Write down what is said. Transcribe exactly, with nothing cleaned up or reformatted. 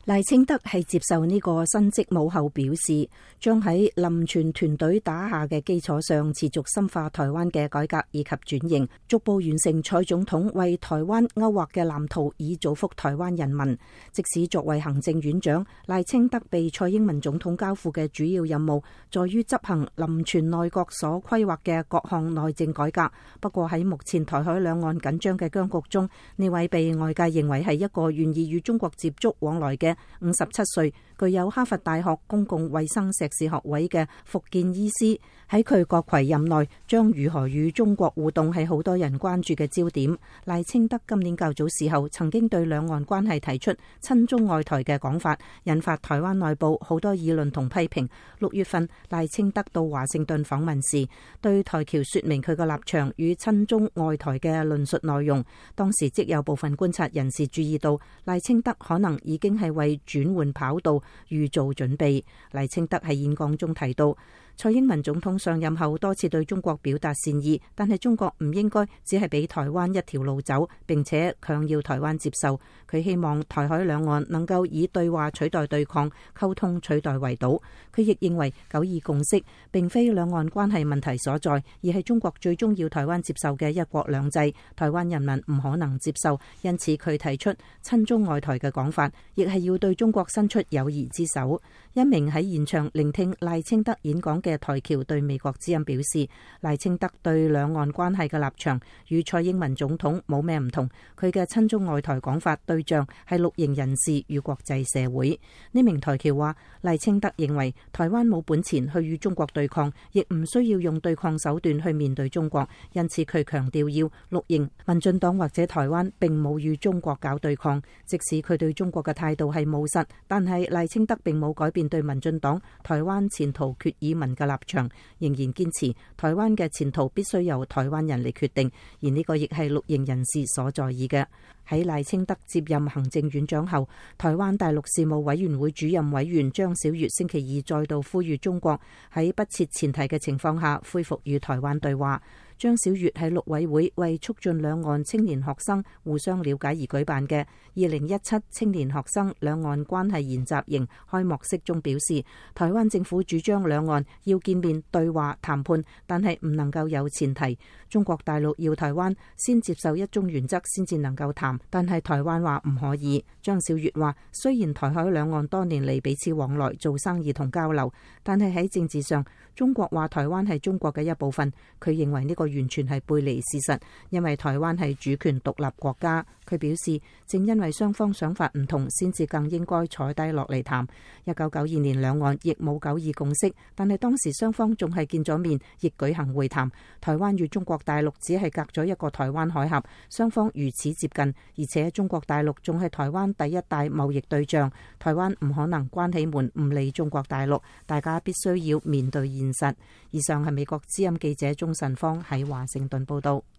賴清德係接受呢個新職務後表示，將喺林全團隊打下嘅基礎上，持續深化台灣嘅改革以及轉型，逐步完成蔡總統為台灣勾畫嘅藍圖，以造福台灣人民。即使作為行政院長，賴清德被蔡英文總統交付嘅主要任務，在於執行林全內閣所規劃嘅各項內政改革。不過喺目前台海兩岸緊張嘅僵局中，呢位被外界認為係一個願意與中國接觸往來嘅五十七歲、具有哈佛大學公共衛生碩士學位嘅復健醫師，喺佢閣揆任內將如何與中國互動係好多人關注嘅焦點。賴清德今年較早時候曾經對兩岸關係提出親中愛台嘅講法，引發台灣內部好多議論同批評。六月份賴清德到華盛頓訪問時，對台僑說明佢嘅立場與親中愛台嘅論述內容。當時即有部分觀察人士注意到，賴清德可能已經係為轉換跑道預做準備。賴清德喺演講中提到，蔡英文總統上任後多次對中國表達善意，但係中國唔應該只係俾台灣一條路走，並且強要台灣接受。佢希望台海兩岸能夠以對話取代對抗，溝通取代圍堵。佢亦認為九二共識並非兩岸關係問題所在，而係中國最終要台灣接受嘅一國兩制，台灣人民唔可能接受。因此佢提出親中愛台嘅講法，亦係要對中國伸出友誼之手。一名喺現場聆聽賴清德演講嘅台僑對美國之音表示，賴清德對兩岸關係嘅立場與蔡英文總統冇咩唔同，佢嘅親中愛台講法對象係綠營人士與國際社會。呢名台僑話，賴清德認為台灣冇本錢去與中國對抗，亦唔需要用對抗手段去面對中國，因此佢強調要綠營、民進黨或者台灣並冇與中國搞對抗。即使佢對中國嘅態度係務實，但係賴清德並冇改變對民進黨台灣前途決議文嘅立場，仍然堅持台灣嘅前途必須由台灣人嚟決定，而呢個亦係綠營人士所在意嘅。喺賴清德接任行政院長後，台灣大陸事務委員會主任委員張曉月星期二再度呼籲中國喺不設前提嘅情況下恢復與台灣對話。張曉月喺陸委會為促進兩岸青年學生互相了解而舉辦嘅二零一七青年學生兩岸關係研習營開幕式中表示，台灣政府主張兩岸要見面對話談判，但係唔能夠有前提。中國大陸要台灣先接受一中原則先至能夠談，但係台灣話唔可以。張曉月話，雖然台海兩岸多年嚟彼此往來做生意同交流，但係喺政治上，中國話台灣係中國嘅一部分，佢認為呢個完全係背離事實，因為台灣係主權獨立國家。佢表示，正因為雙方想法唔同，先至更應該坐低落嚟談。一九九二年兩岸亦冇九二共識，但係當時雙方仲係見咗面，亦舉行會談。台灣與中國大陸只係隔咗一個台灣海峽，雙方如此接近，而且中國大陸仲係台灣第一大貿易對象，台灣唔可能關起門唔理中國大陸，大家必須要面對現實。以上係美國之音記者鍾晨芳喺華盛頓報道。